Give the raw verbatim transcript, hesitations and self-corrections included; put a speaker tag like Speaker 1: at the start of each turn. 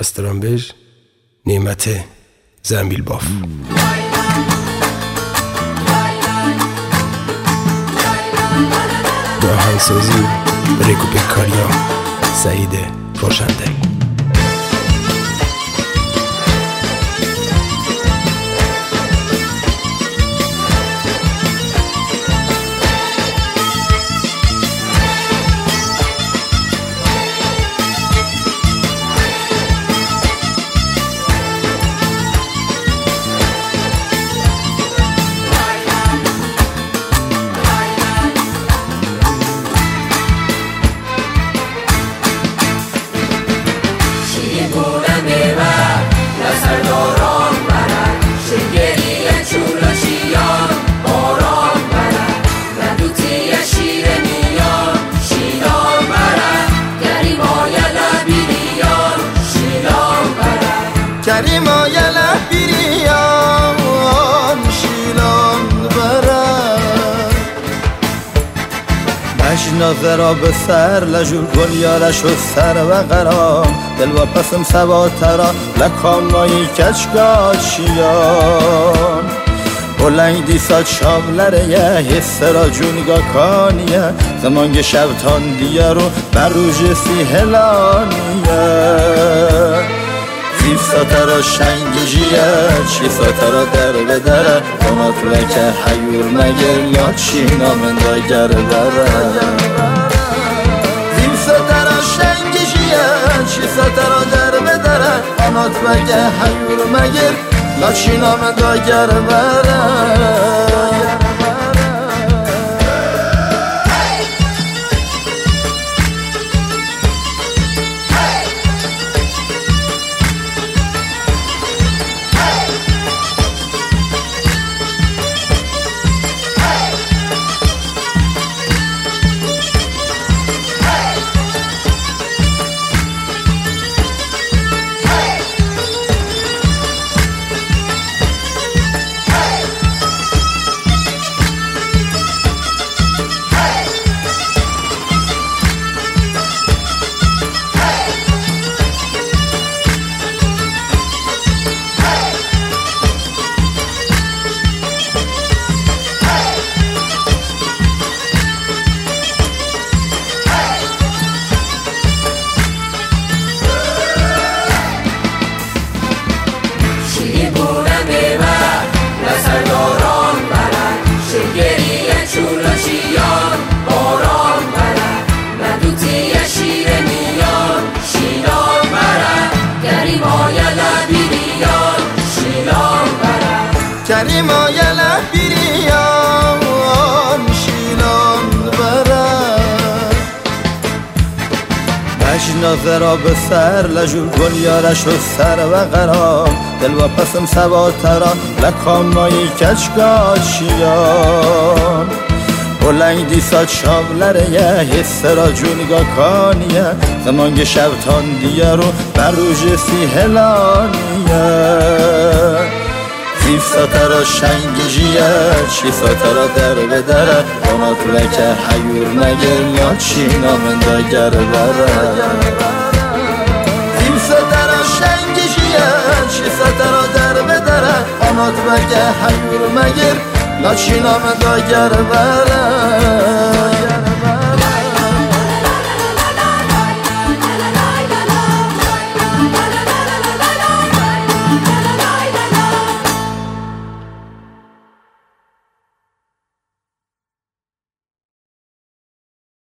Speaker 1: استرامبژ نعمت زنبیل باف. به آهنگسازی و ریکوپیکاریا سعید روشندهی.
Speaker 2: کریما یله بیریان شیلان برد مجنازه را به سر لجو گل یارش و سر و قرام دل و پسم سواترا لکامایی کچگاچیان بلنگ دیسا چابلره یه حس را جونگا کانیه زمانگ شبتان دیه رو بر روژ سی هلانیه زیف ساترا شنگیجیه چی ساترا در به دره کنات لکه حیور مگر یا چی نامنده گر بره زیف ساترا شنگیجیه چی ساترا در به دره کنات لکه حیور مگر یا چی نامنده گر بره کریما یله بیریان شیلان برد مجنازه را به سر لجو گل یارش و سر و قرام دل و پسم سواترا لکامایی کچگاچیان بلنگ دیسا چابلره یه حس را جونگا کانیه زمانگ شبتان دیه رو بر روژ سی هلانیه زیف ساترا شنگیجیه چی ساترا در به دره کنات لکه حیور مگر یا چی نامنده گر بره زیف ساترا شنگیجیه چی ساترا در به دره کنات لکه حیور مگر یا چی نامنده گر بره